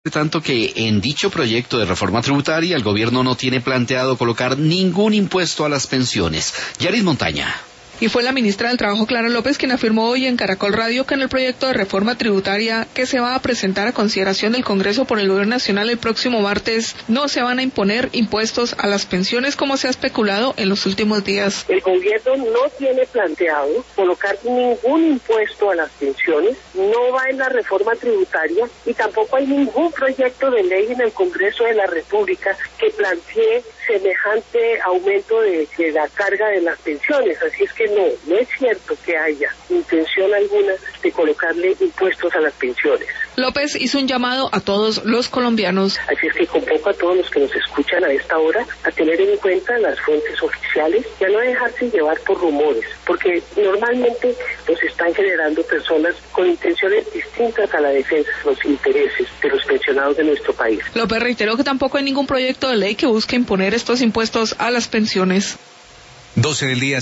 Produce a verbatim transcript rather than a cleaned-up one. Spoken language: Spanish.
Tanto que en dicho proyecto de reforma tributaria el gobierno no tiene planteado colocar ningún impuesto a las pensiones. Yaris Montaña. Y fue la ministra del Trabajo, Clara López, quien afirmó hoy en Caracol Radio que en el proyecto de reforma tributaria que se va a presentar a consideración del Congreso por el Gobierno Nacional el próximo martes, no se van a imponer impuestos a las pensiones como se ha especulado en los últimos días. El gobierno no tiene planteado colocar ningún impuesto a las pensiones, no va en la reforma tributaria y tampoco hay ningún proyecto de ley en el Congreso de la República que plantee semejante aumento de, de la carga de las pensiones, así es que no, no es cierto que haya intención alguna de colocarle impuestos a las pensiones. López hizo un llamado a todos los colombianos. Así es que convoco a todos los que nos escuchan a esta hora a tener en cuenta las fuentes oficiales y a no dejarse llevar por rumores, porque normalmente los están generando personas con intenciones distintas a la defensa de los intereses de los pensionados de nuestro país. López reiteró que tampoco hay ningún proyecto de ley que busque imponer estos impuestos a las pensiones. doce del día.